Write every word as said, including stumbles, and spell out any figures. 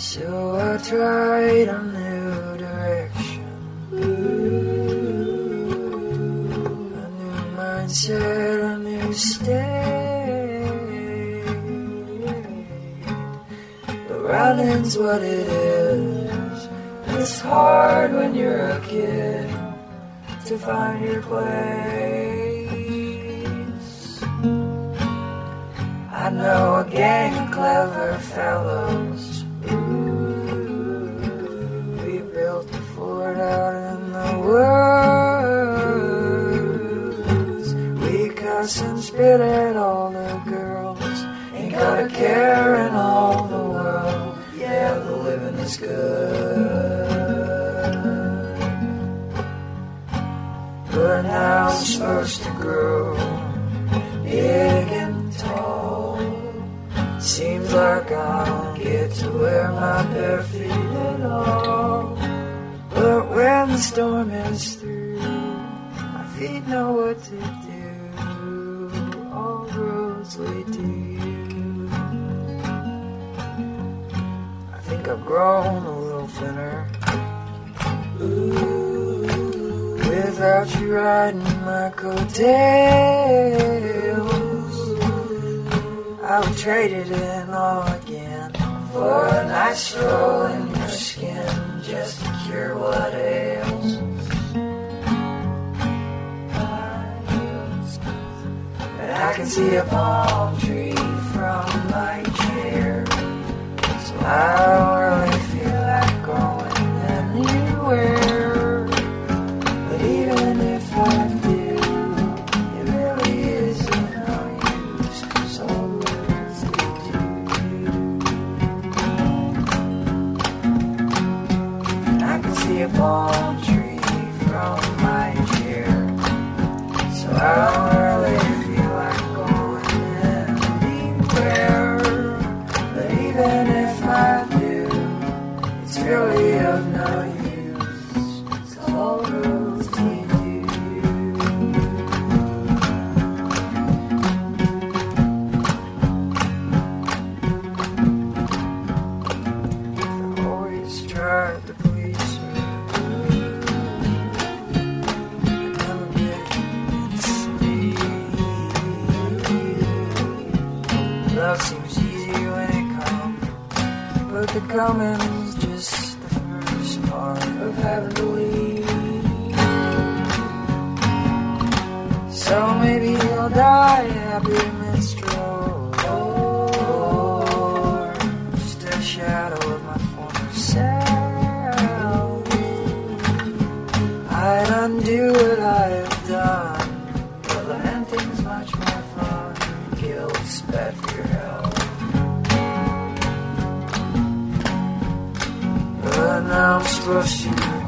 So I tried a new direction, a new mindset, a new state. But running's what it is. It's hard when you're a kid to find your place. I know a gang of clever fellows. We built the fort out in the woods. We cuss and spit at all the girls. Ain't got a care in all the world. Yeah, the living is good. But now I'm supposed to grow big and tall. Seems like I don't get to wear my bare feet at all. But when the storm is through, my feet know what to do. All roads lead to you. I think I've grown a little thinner. Ooh, without you riding my coattails, I would trade it in all again for a nice stroll in your skin, just to cure what ails. And I can see a palm tree from my chair, so I don't really feel like going anywhere. But even if I do, it really isn't no use. So a palm tree from my chair, so I don't really feel like going anywhere. But even if I do, it's really of no use. It's all roads lead to you. I always tried to please her. Love seems easy when it comes, but the coming's just the first part of having to leave. So maybe he'll die a happy minstrel, or just a shadow of my former self. I'd undo what I have done, but lamenting's much more fun. Guilt's bad for your health. But now I'm supposed to